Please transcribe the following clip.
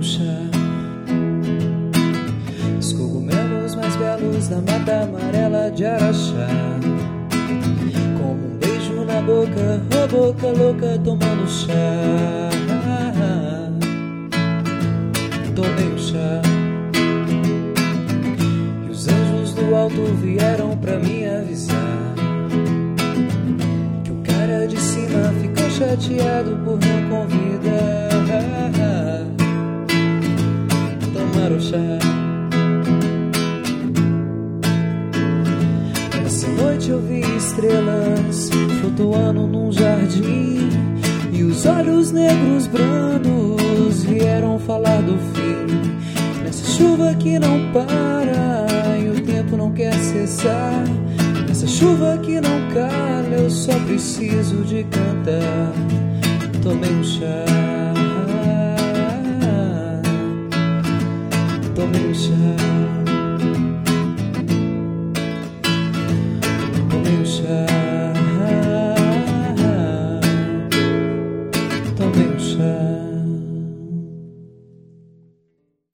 chá. Os cogumelos mais belos da mata amarela de Araxá. Como um beijo na boca, oh boca louca, tomando chá. Tomei um chá. E os anjos do alto vieram pra me avisar que o cara de cima ficou chateado por não convidar. Tomar o chá. Essa noite eu vi estrelas flutuando num jardim, e os olhos negros brandos vieram falar do fim. Nessa chuva que não para e o tempo não quer cessar, nessa chuva que não cala, eu só preciso de cantar. Tomei um chá. Tomei um chá. Tomei um chá. Tomei um chá.